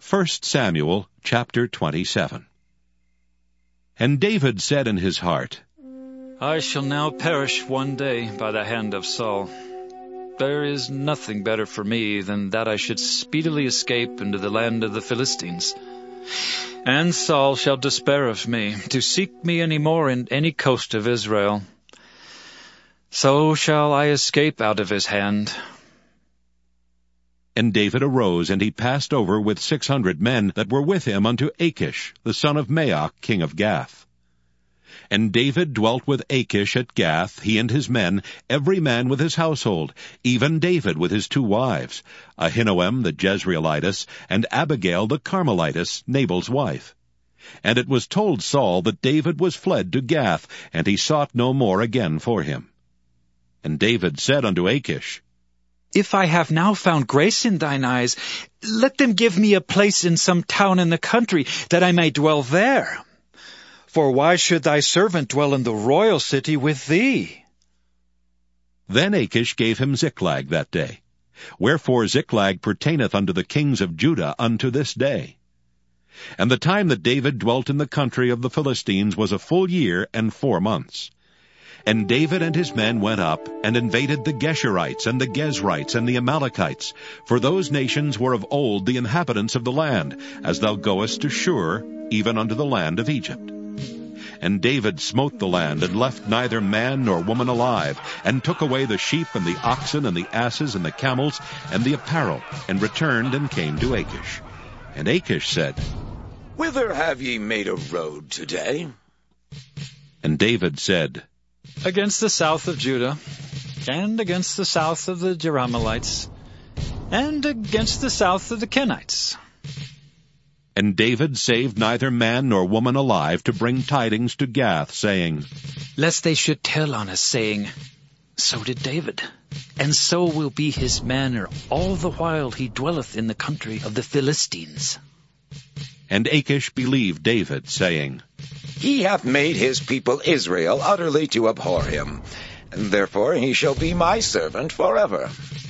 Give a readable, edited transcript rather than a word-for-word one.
1 Samuel chapter 27. And David said in his heart, I shall now perish one day by the hand of Saul. There is nothing better for me than that I should speedily escape into the land of the Philistines. And Saul shall despair of me, to seek me any more in any coast of Israel. So shall I escape out of his hand. And David arose, and he passed over with 600 men that were with him unto Achish, the son of Maoch, king of Gath. And David dwelt with Achish at Gath, he and his men, every man with his household, even David with his 2 wives, Ahinoam the Jezreelitess, and Abigail the Carmelitess, Nabal's wife. And it was told Saul that David was fled to Gath, and he sought no more again for him. And David said unto Achish, If I have now found grace in thine eyes, let them give me a place in some town in the country, that I may dwell there. For why should thy servant dwell in the royal city with thee? Then Achish gave him Ziklag that day. Wherefore Ziklag pertaineth unto the kings of Judah unto this day. And the time that David dwelt in the country of the Philistines was a full year and 4 months. And David and his men went up, and invaded the Geshurites, and the Gezrites, and the Amalekites, for those nations were of old the inhabitants of the land, as thou goest to Shur, even unto the land of Egypt. And David smote the land, and left neither man nor woman alive, and took away the sheep, and the oxen, and the asses, and the camels, and the apparel, and returned and came to Achish. And Achish said, Whither have ye made a road today? And David said, Against the south of Judah, and against the south of the Jerahmeelites, and against the south of the Kenites. And David saved neither man nor woman alive to bring tidings to Gath, saying, Lest they should tell on us, saying, So did David, and so will be his manner all the while he dwelleth in the country of the Philistines. And Achish believed David, saying, He hath made his people Israel utterly to abhor him, and therefore he shall be my servant forever.